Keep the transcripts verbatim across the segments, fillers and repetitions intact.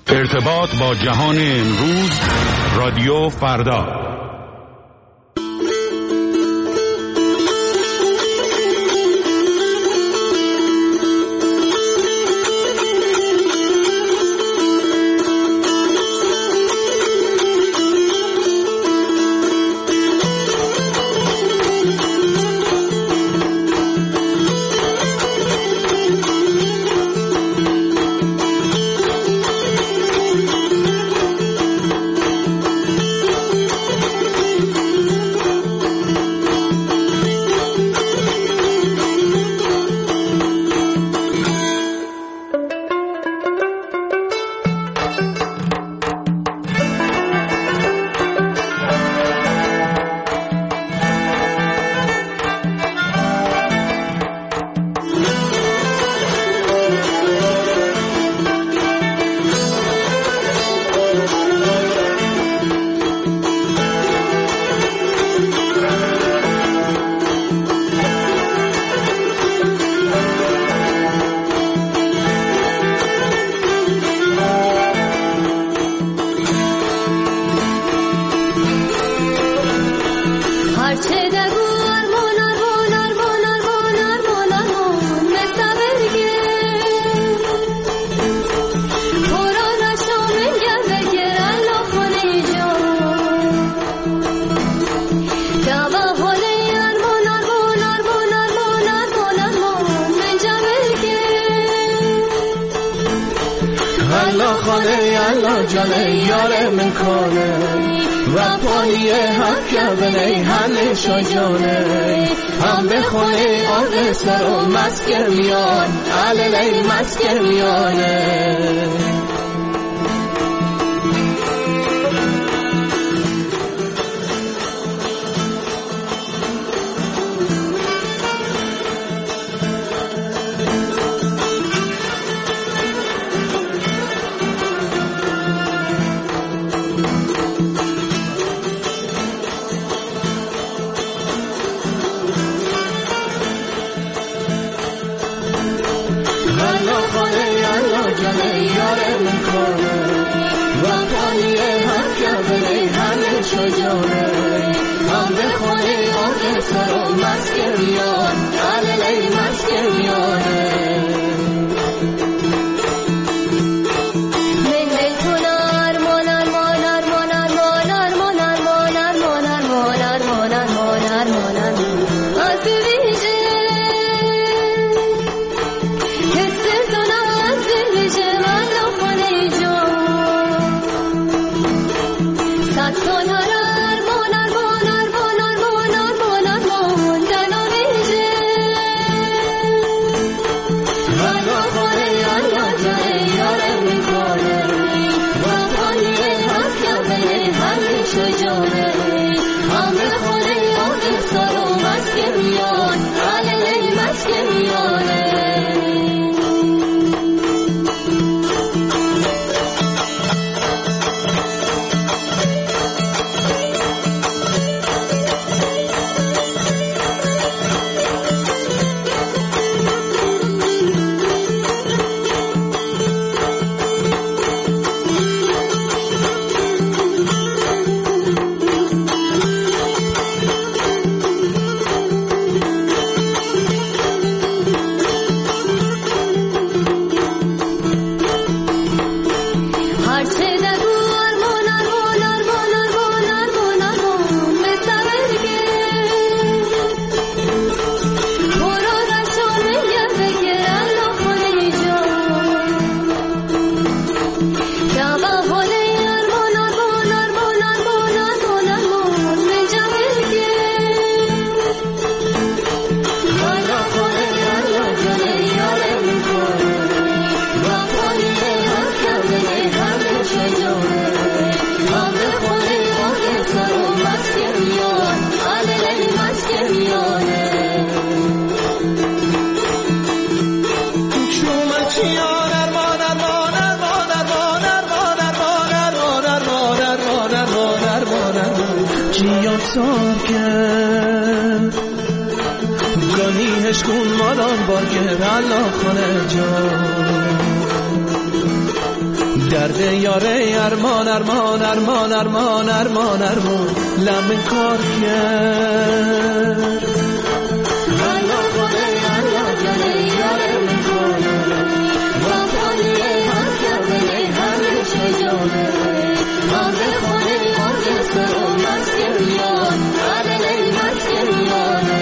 ارتباط با جهان امروز، رادیو فردا. درد یاره ارمان ارمان ارمان ارمان ارمان ارمان لم کار کرد الله خدا الله جانه یاره من کنه وطنی هم کرده همه چه جانه هم به خونه هم جسر و مسکریان عدل مسکریانه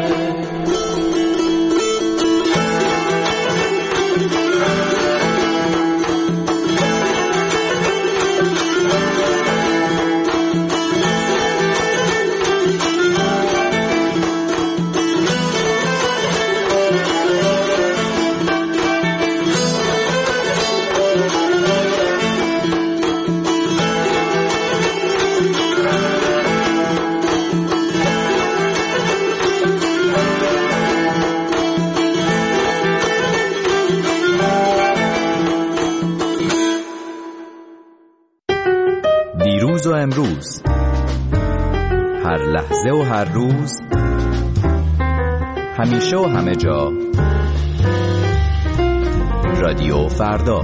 دیروز و امروز، هر لحظه و هر روز، همیشه و همه جا، رادیو فردا.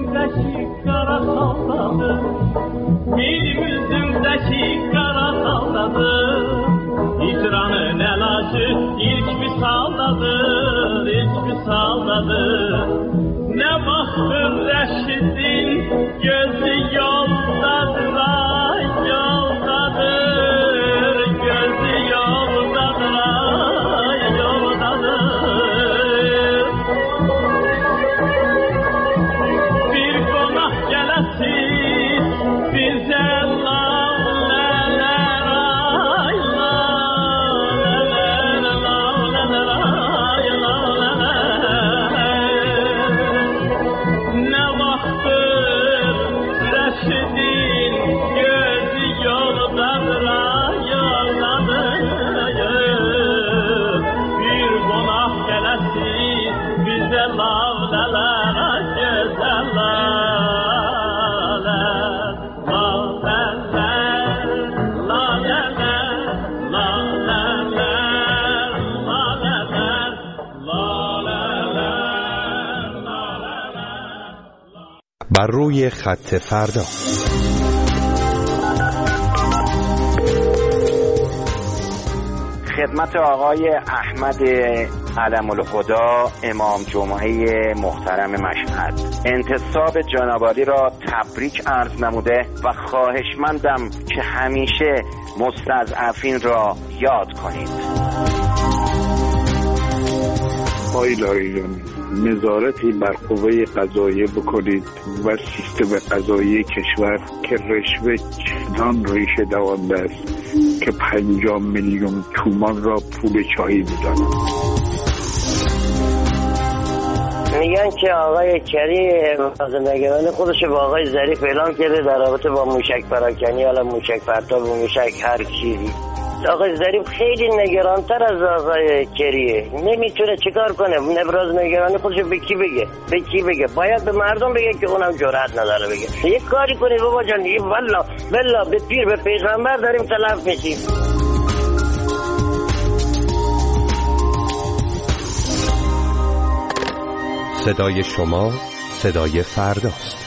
yüzümdeki kara saldadı, benim yüzümdeki kara saldadı. Hicranın elacı ilk bir saldadır, ilk bir saldadır. Ne baktın Reşit'in gözü yoldadır, ay yoldadır, gözü yoldadır, ay yoldadır. Bir konak gelesiz bize lavleler, ay lavleler, lavleler, ay lavleler. Ne vaxtdır Reşidin gözü yoldadır, ay yoldadır. Bir qonaq gələsiz bizə lavlələr, ay gözəl lavlələr, lavlələr, lavlələr, lavlələr, lavlələr, lavlələr, lavlələr. بر روی خط فردا. خدمت آقای احمد علم الهدا امام جمعه محترم مشهد، انتصاب جنابعالی را تبریک عرض نموده و خواهشمندم که همیشه مستضعفین را یاد کنید. آقای لایجان، نظارتی بر قوه قضاییه بکنید و سیستم قضایی کشور که رشوه چنان ریشه دوانده است که پنجاه میلیون تومان را پول چایی می‌دانند. میگن که آقای کری نگران خودش با آقای ظریف اعلام کرده در رابطه با موشک پراکنی، حالا موشک پرتاب و موشک هر چیزی. آقای ظریف خیلی نگرانتر از آقای کریه، نمیتونه چیکار کنه. ابراز نگرانی خودش به کی بگه؟ به کی بگه؟ باید به مردم بگه که اونم جرأت نداره بگه. یک کاری کنید بابا جان، والله والله به پیر به پیغمبر داریم تلف میشیم. صدای شما صدای فرداست.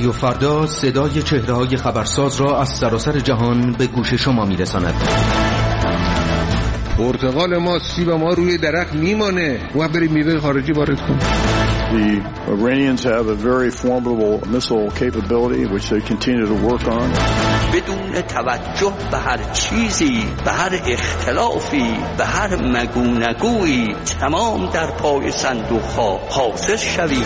رادیو فردا صدای چهره‌های خبرساز را از سراسر جهان به گوش شما می‌رساند. پرتقال ما، سیب ما روی درخت میمانه و بریم میوه خارجی وارد کنیم. The Iranians have a very formidable missile capability which they continue to work on. بدون توجه به هر چیزی، به هر اختلافی، به هر مگونگویی تمام در پای صندوق ها حاضر شویم.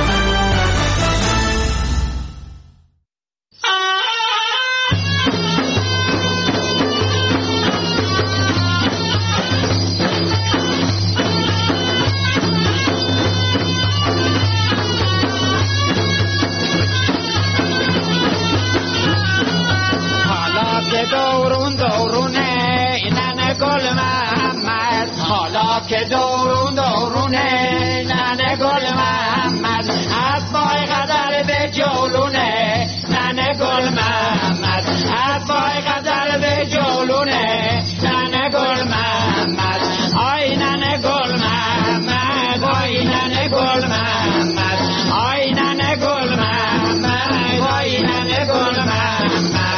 که دورون دورونه ننه گل محمد از پای قدر به جولونه ننه گل محمد از پای قدر به جولونه ننه گل محمد آی ننه گل محمد آی ننه گل محمد آی ننه گل محمد آی ننه گل محمد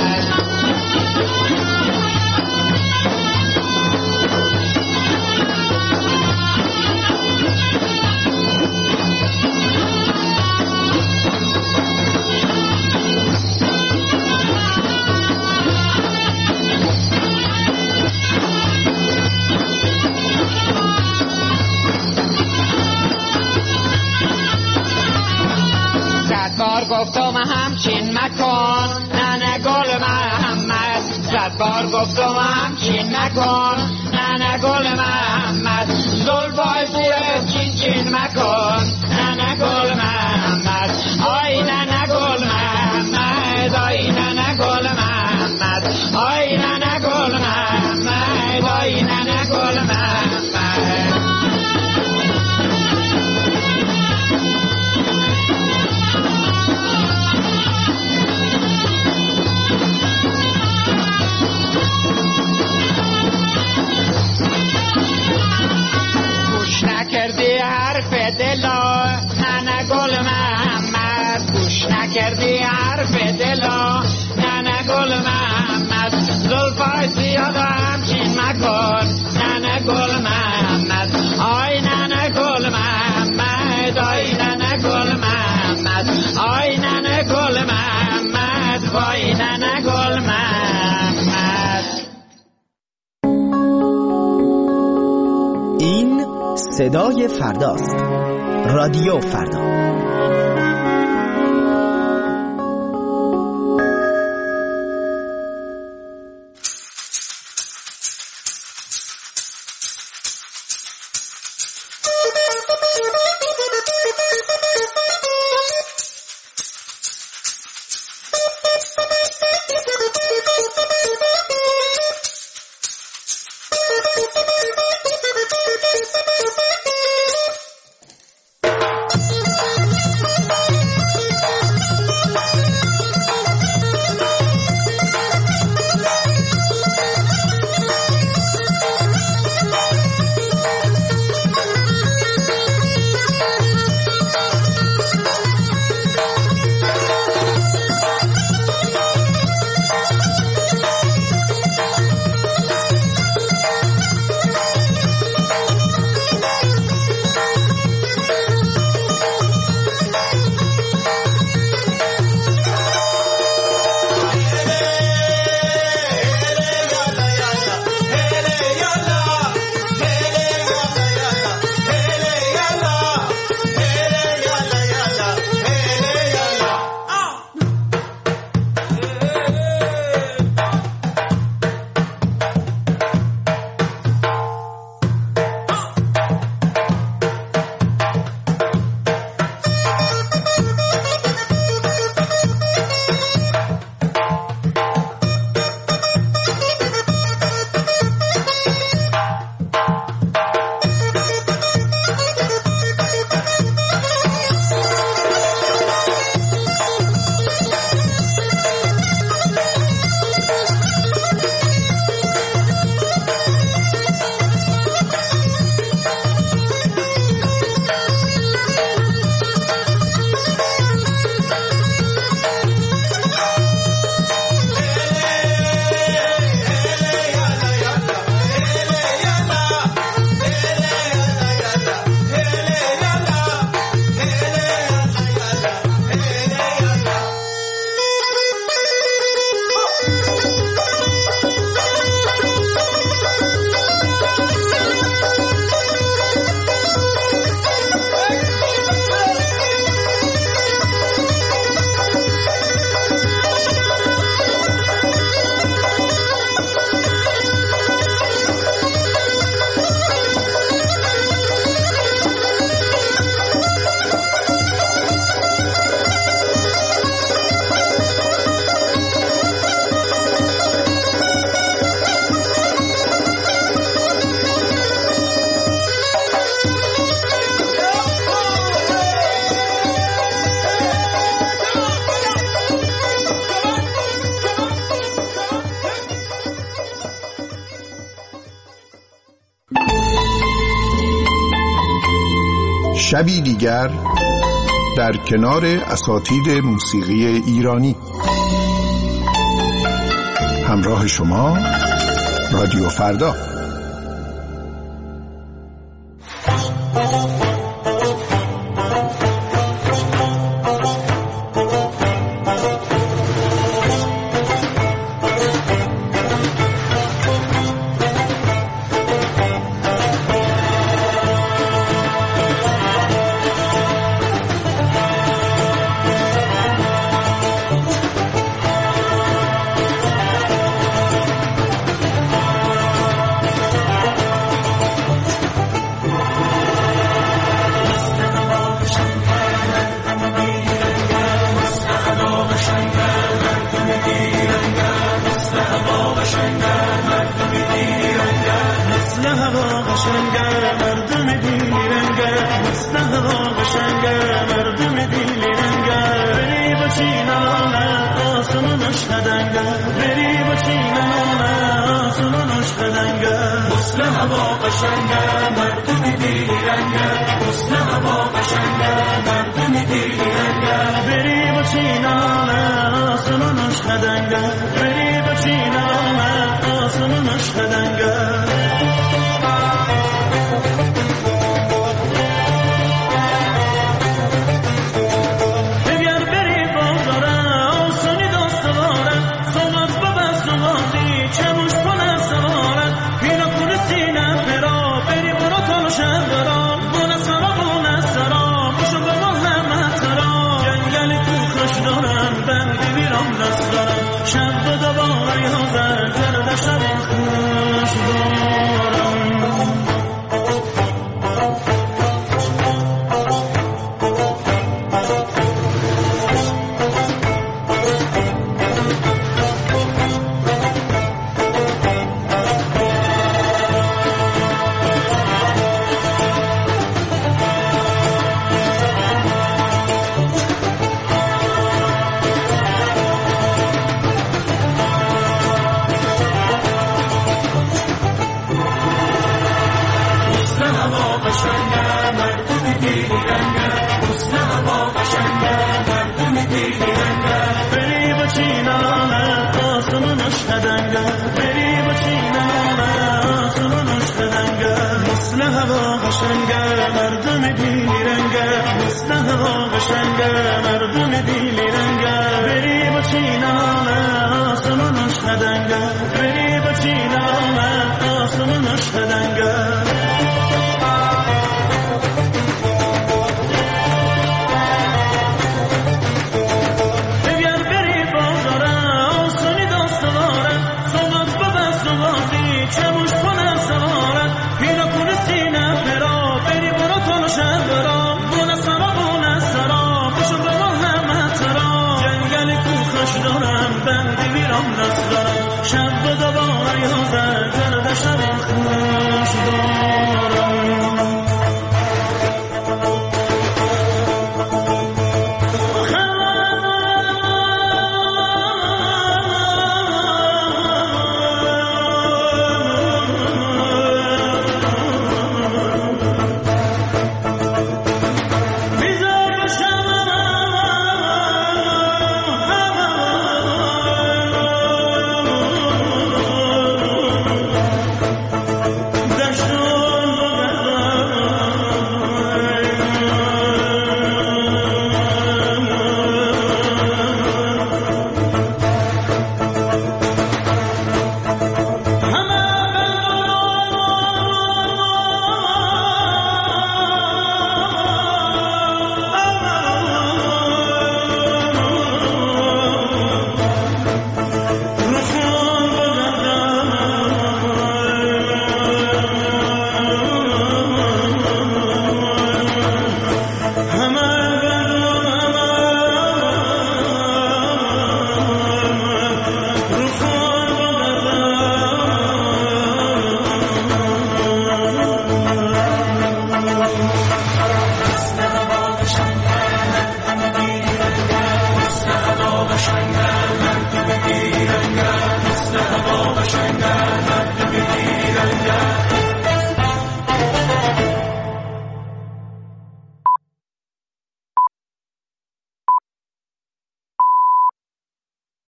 بار گفتم همچین مکن ننه گل محمد صد بار گفتم همچین مکن ننه گل محمد زلفای زیر چین چین مکن ننه گل محمد آی ننه گل محمد آی ننه گل محمد آی ننه گل محمد آی ننه گل محمد نکردی حرف دلا ننه گل محمد گوش نکردی حرف دلا ننه گل محمد زلفای زیاد همچین مکن ننه گل محمد آی ننه گل محمد آی ننه گل محمد آی ننه گل محمد وای ننه گل محمد. این صدای فرداست. رادیو فردا. شبی دیگر در کنار اساتید موسیقی ایرانی. همراه شما رادیو فردا.